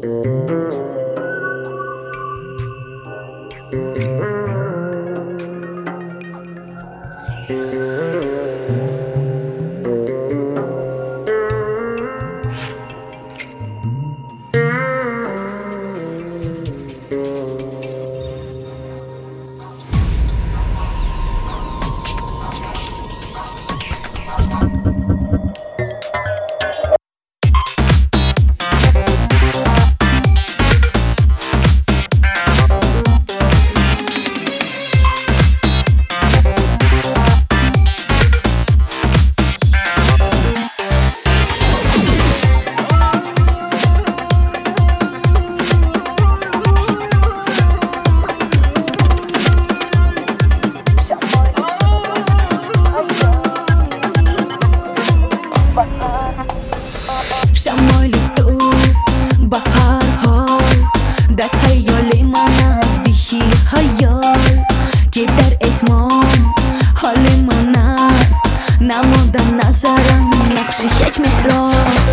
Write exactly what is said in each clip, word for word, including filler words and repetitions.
شمالی تو بهارها در خیال من زیشی خیال که در اتمام حال من است نماندم نظرم نقشی چشم را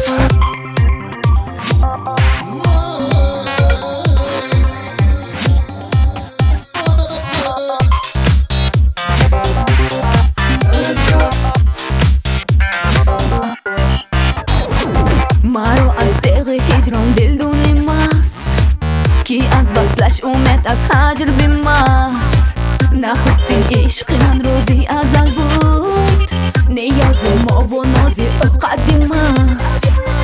مرا از دق هجران دل دونه مست کی از وصلش اومد از هجر بمست نخستین عشق من روزی ازل بود نیاز ما و نازی او قدیم است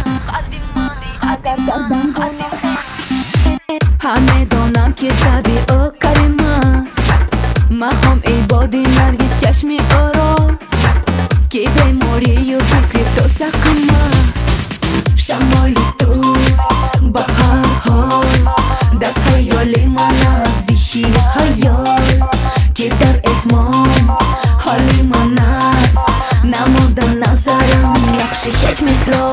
همه دانم که طبیع او کریم است مخوام ای بادی نرگس چشم او را که بیماری و فکر تو سقم است شمالی تو بهارها در خیال من زیشی خیال که در اتمام حال من است نماندم نظرم نقشی چشم را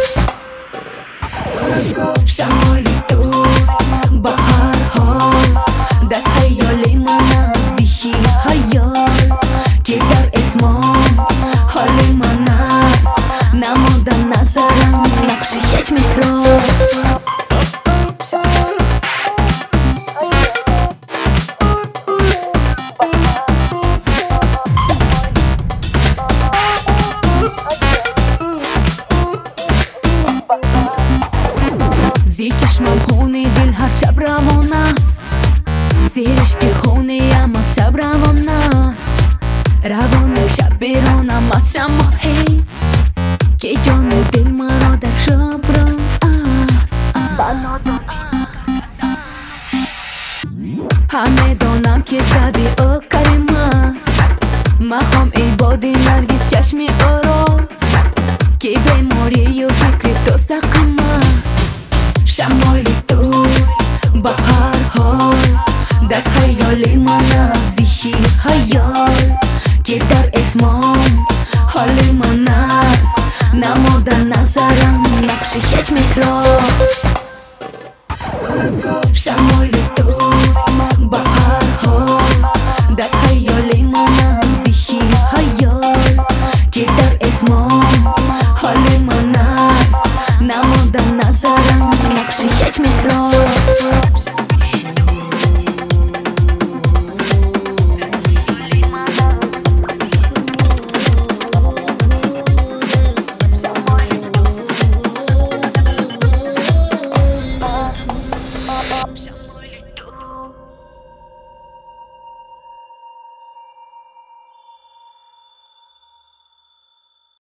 شمالی تو بهارها در خیال من زیشی خیال که در اتمام حال من است نماندم نظرم نقشی چشم را زیر چشمم خونه دل هر شب روان است زیرش که خونه ام از شب روان است روان شب بیرانم از شماهی که جان دل مرا در شب ران است همه دانم که طبیع او کریم است مخوام ای بادی نرگس چشم او را که بیماری و فکر تو سقم است شمالی تو بهارها در خیال من زیشی خیال که در اتمام حال من است نماندم نظرم نقشی چشم را شمالی تو بهارها در خیال من زیشی خیال که در اتمام حال من است نماندم نظرم نقشی چشم را Show.